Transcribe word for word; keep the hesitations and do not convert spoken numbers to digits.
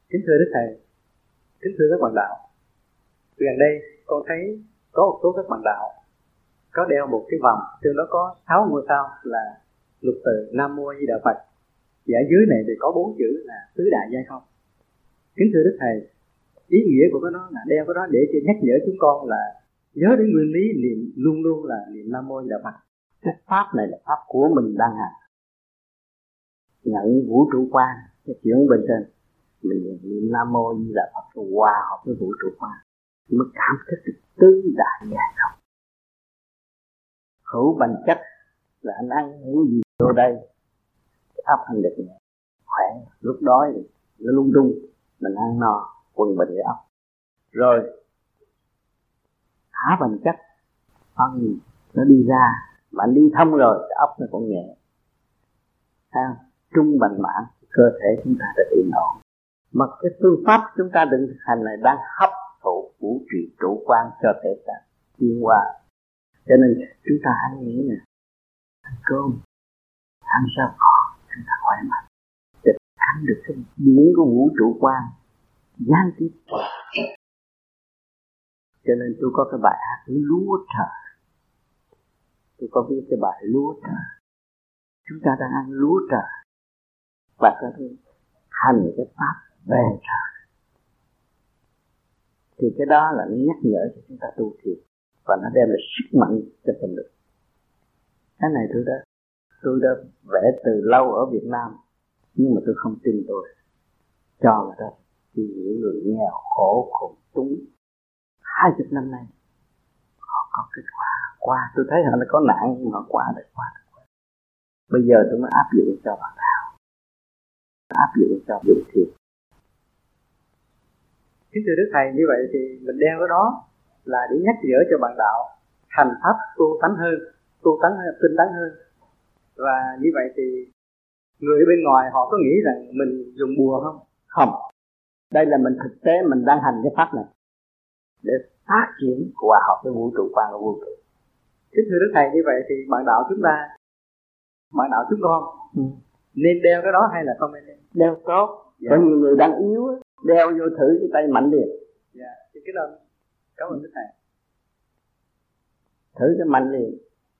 Kính thưa Đức Thầy, kính thưa các bạn đạo, gần đây con thấy có một số các bạn đạo có đeo một cái vòng, trên đó có sáu ngôi sao là lục từ Nam Mô A Di Đà Phật, và ở dưới này thì có bốn chữ là tứ đại giai không. Kính thưa Đức Thầy, ý nghĩa của cái đó là đeo cái đó để cho nhắc nhở chúng con là nhớ đến nguyên lý niệm luôn luôn là niệm Nam Mô A Di Đà Phật. Cái pháp này là pháp của mình đang hành, nhận vũ trụ quan, cái chuyện bên trên mình niệm Nam Mô A Di Đà Phật hòa hợp với vũ trụ quan mới cảm thức được tứ đại giai không. Hữu bằng chất là anh ăn những gì vô đây, áp hành được nhẹ, khỏe, lúc đói thì nó lung tung, mình ăn no, quần bình cái ốc. Rồi thả bằng chất, phân nó đi ra, mà đi thông rồi, cái ốc nó còn nhẹ. À, trung bằng mãn, cơ thể chúng ta đã yên ổn. Mà cái phương pháp chúng ta định thực hành này đang hấp thụ vũ trụ chủ quan cho thể ta tiến qua. Cho nên chúng ta hãy nghĩ nè, ăn cơm, ăn sao khó, chúng ta khỏe mạnh, để ăn được cái biển của vũ trụ quan, gián tiếp. Cho nên tôi có cái bài hát lúa trời, tôi có viết cái bài lúa trời. Chúng ta đang ăn lúa trời, và có thể hành cái pháp về trời. Thì cái đó là nó nhắc nhở cho chúng ta tu thiền, và nó đem lại sức mạnh cho tâm lực. Cái này tôi đã tôi đã vẽ từ lâu ở Việt Nam, nhưng mà tôi không tin tôi cho người ta. Thì những người nghèo khổ khổ túng hai chục năm nay họ có kết quả qua, tôi thấy họ đã có nạn nhưng họ qua được qua được. Bây giờ tôi mới áp dụng cho bạn đạo, áp dụng cho dụng thiền. Kính thưa Đức Thầy, như vậy thì mình đeo cái đó là để nhắc nhở cho bạn đạo thành pháp tu tánh hơn, tu tánh hơn, tinh tấn hơn. Và như vậy thì người bên ngoài họ có nghĩ rằng mình dùng bùa không? Không. Đây là mình thực tế mình đang hành cái pháp này để phát triển hòa hợp với vũ trụ quan và vũ trụ. Kính thưa Đức Thầy, như vậy thì bạn đạo chúng ta, bạn đạo chúng con ừ. nên đeo cái đó hay là không nên đeo? Đeo tốt. Dạ. Có nhiều người đang yếu, đeo vô thử cái tay mạnh liền. Dạ, xin kính ơn. Cảm ơn Đức Thầy. Thử cái mạnh liền.